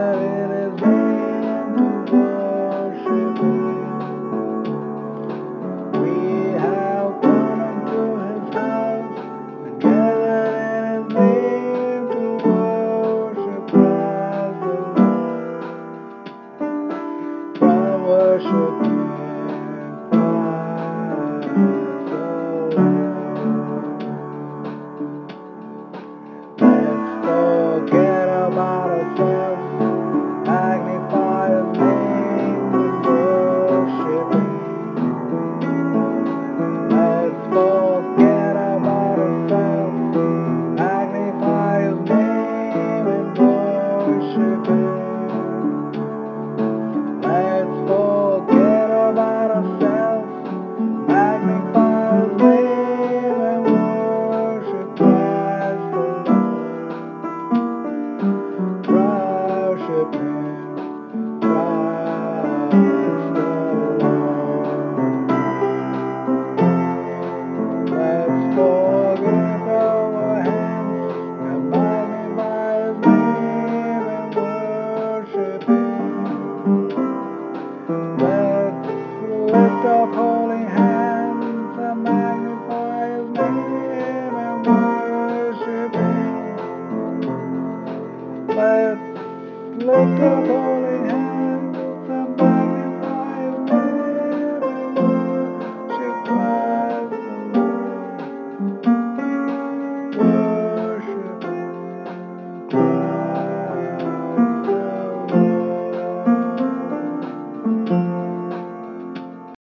in His name and worship Him. We have come unto His house and gathered in His name to worship Christ the Lord. From worship Him, Christ the Lord. Let's forget about ourselves, magnify His name and worship Him. Let's forget about ourselves, magnify His name and worship Him. Let's forget about ourselves, magnify His name and worship Christ the Lord. Worship Him, Christ the Lord. Let's forget our hands and magnify His name and worship Him. Let's lift up holy hands and magnify His name and worship Him. Let's lift up holy hands.